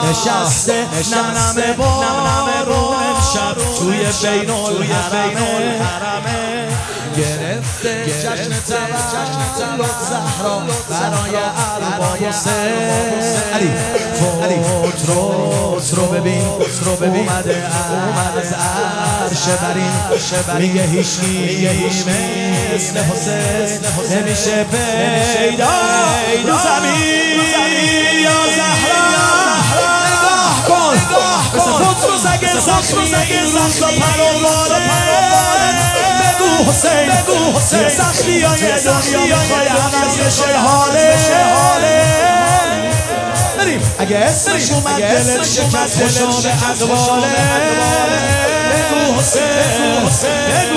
نشسته نم بارون امشب توی بین الحرمه گرفته جشن تولد زهرا برای ارباب حسین فوت رو ببین اومده از عرش برین میگه هیچ مثل حسین نمیشه پیدا رو زمین یا زهرا نگاه کن مثل فوت رو زگه زخمی این روز پروانه بگو حسین سختی های دنیا میخوای عوض بشه حاله بریم اگه اسمش اومد دلت شکست خوشا به اقباله بگو حسین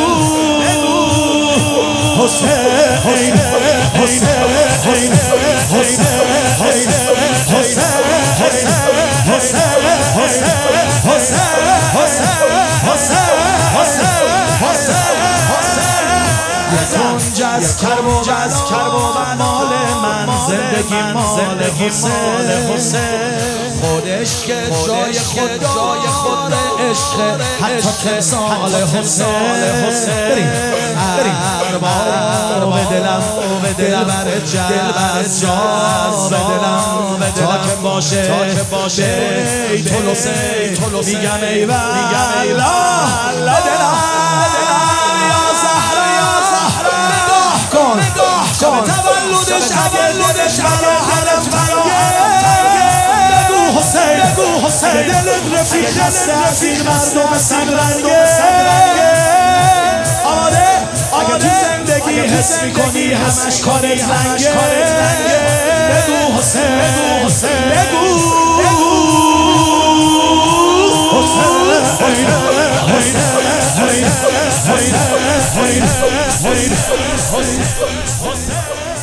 کنج از کربوبر مال من زندگی مال حسین خودش که جای خود عشق حتی تمثال حسین بریم ارباب دلم بر جذاب دلم تا که باشه بیت الحسین میگم ای والله دلم شب تولدش برا حرم بگو حسین دلت رفیق رفیق مردم سنگرنگه اگه تو زندگی حس میکنی همش کارت رنگه بگو حسین بگو حسین